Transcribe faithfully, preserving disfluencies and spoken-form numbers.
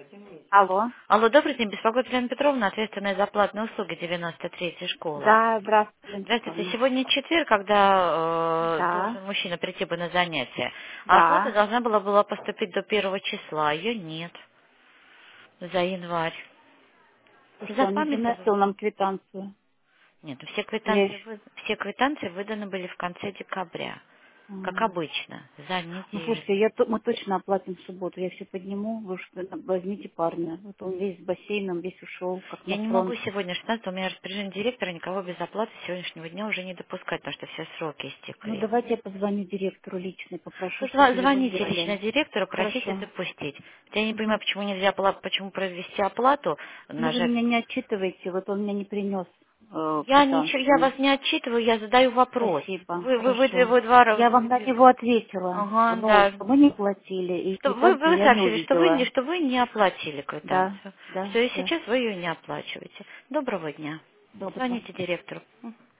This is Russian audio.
Алло. Алло, добрый день, беспокоит Елена Петровна, ответственная за платные услуги девяносто третья школа. Да, здравствуйте, Лена Здравствуйте, Петровна. сегодня четверг, когда э, Да, должен мужчина прийти бы на занятие, а оплата да. должна была, была поступить до первого числа, а ее нет за январь. И что, он не Запамятовали? приносил нам квитанцию? Нет, ну все Я квитанции, ещё- вы- все квитанции выданы были в конце декабря, как М. обычно, за Ну, неделю. слушайте, я, то- мы точно оплатим в субботу. Я все подниму, вы уж возьмите парня. Вот он весь с бассейном, весь ушел, как на Я не могу фронт. сегодня шестнадцатого, у меня распоряжение директора никого без оплаты с сегодняшнего дня уже не допускать, потому что все сроки Ну, истекли. давайте я позвоню директору лично и попрошу, Вы чтобы зва- его звоните сделали. лично директору, просите Хорошо. допустить. Я не понимаю, Мгм. почему нельзя, пла- почему произвести оплату, Ну, вы нажать. меня не отчитываете, вот он мне не принес э, Я ничего, я квитанцию. вас не отчитываю, я задаю вопрос. Спасибо, Вы, вы, вы, хорошо. вы два раза. Я вам на него ответила, Ага, ну, да. что мы не платили, и Что вы, квитанцию вы я не сообщили, что вы не, увидела. что вы не оплатили Да, квитанцию. да, Все, и да. сейчас вы ее не оплачиваете. Доброго дня. Доброго. Звоните директору.